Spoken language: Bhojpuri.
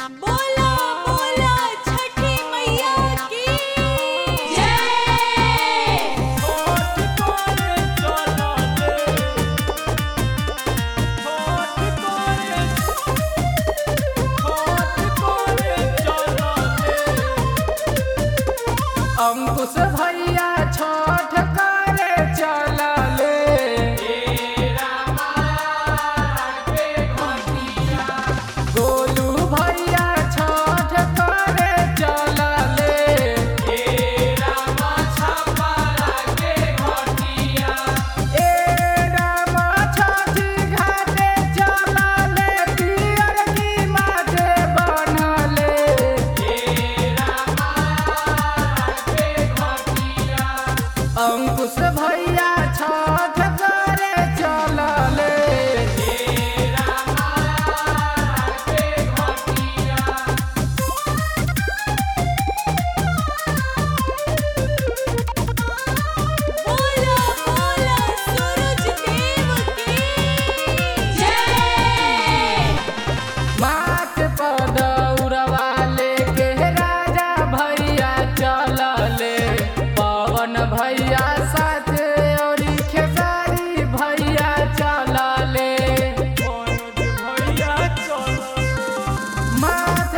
बोला बोला छठी मैया की जय। अंकुश भैया छठ करे चलले। गोलू भैया छठ करे चलले। ए राम छठी घाटे चलले, पियर की माथे बनले। अंकुश भैया छठ करे चलले। बोला बोला सूरज देव की जय। माथ पर दौड़वा लेके राजा भैया चलले। पवन भैया साथे और खेसारी भैया चलले। माथ